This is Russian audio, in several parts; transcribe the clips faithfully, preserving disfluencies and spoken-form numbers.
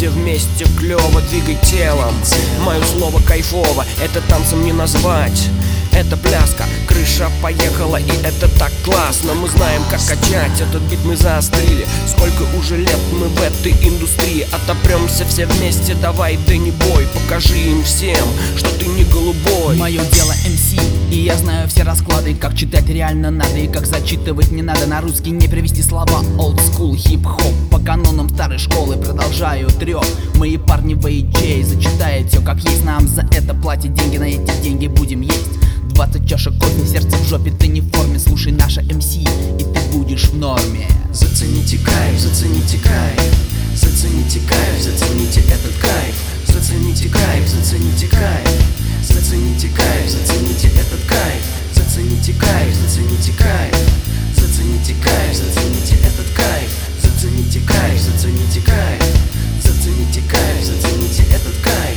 Все вместе клево, двигай телом. Мое слово кайфово, это танцем не назвать. Это пляска, крыша поехала, и это так классно. Мы знаем, как качать этот бит, мы заострили. Сколько уже лет мы в этой индустрии. Отопремся все вместе, давай, Дэнни Бой. Покажи им всем, что ты не голубой. Мое дело эм си, и я знаю все расклады. Как читать реально надо, и как зачитывать не надо. На русский не привести слова. Old school, хип-хоп, по канонам старой школы. Продолжаю трёх, мои парни в эй джей. Зачитает все как есть, нам за это платят деньги. На эти деньги будем есть двадцать чашек кофе, сердце в жопе, ты не в форме. Слушай наше эм си, и ты будешь в норме. Зацените кайф, зацените кайф. Зацените кайф, зацените этот кайф. Зацените кайф, зацените кайф. Зацените кайф, зацените этот кайф. Зацените кайф, зацените кайф. Зацените кайф, зацените этот кайф. Зацените кайф, зацените кайф. Зацените кайф, зацените этот кайф.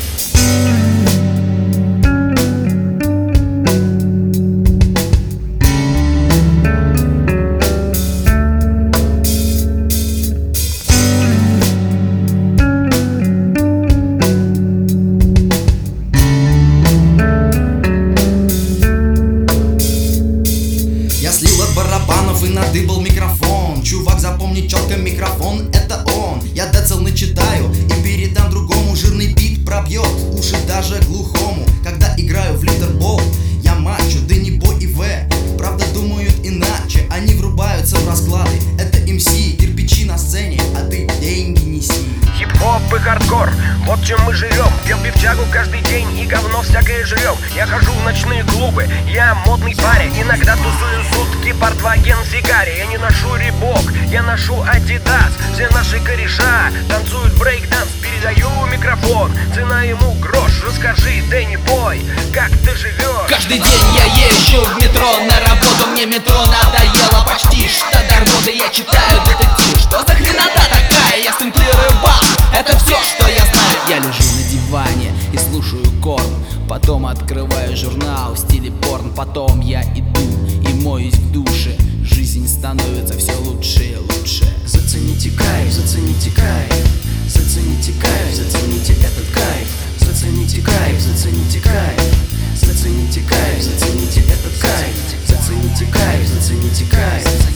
Барабанов и надыбал микрофон. Чувак, запомни четко, микрофон это он. Я децл начитаю и передам другому. Жирный бит пробьет уши даже глухому. Когда играю в литербол, я мачо, Дэнни Бой и В. Правда думают иначе, они врубаются в расклады. Это эм си, кирпичи на сцене, а ты деньги неси. Хип-хоп и хардкор, вот чем мы живем. Пьем пивчагу каждый день и говно всякое жрем. Я хожу в ночные клубы, я модный парень. Иногда тусую сутки, Портваген, Зигари. Я не ношу Рибок, я ношу Адидас. Все наши кореша танцуют брейк-данс. Передаю микрофон, цена ему грош. Расскажи, Дэнни Бой, как ты живешь? Каждый день я езжу в метро на работу. Мне метро надоело почти что до рвоты. Я читаю детектив, что за хренота такая? Я сцентрирую бас, это все, что я знаю. Я лежу на диване и слушаю корн. Потом открываю журнал в стиле порн. Потом я иду и моюсь в душе. Жизнь становится все лучше и лучше. Зацените кайф, зацените кайф. Зацените кайф, зацените этот кайф. Зацените кайф, зацените кайф. Зацените кайф, зацените этот кайф. Зацените кайф, зацените кайф.